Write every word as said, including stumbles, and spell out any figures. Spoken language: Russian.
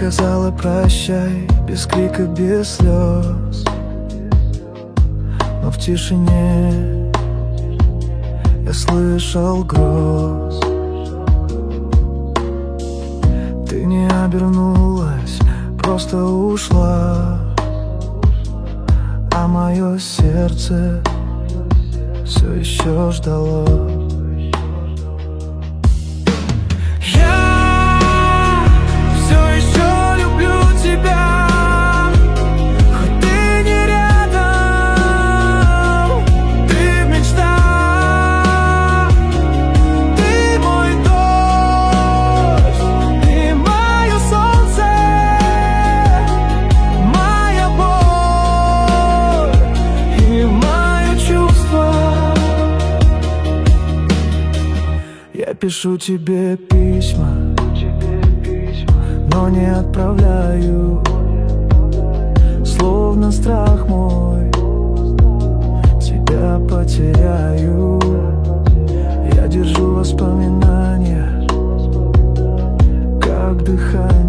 сказала прощай, без крика, без слез. Но в тишине я слышал гроз. Ты не обернулась, просто ушла, а мое сердце все еще ждало. Я пишу тебе письма, но не отправляю, словно страх мой, тебя потеряю. Я держу воспоминания, как дыхание.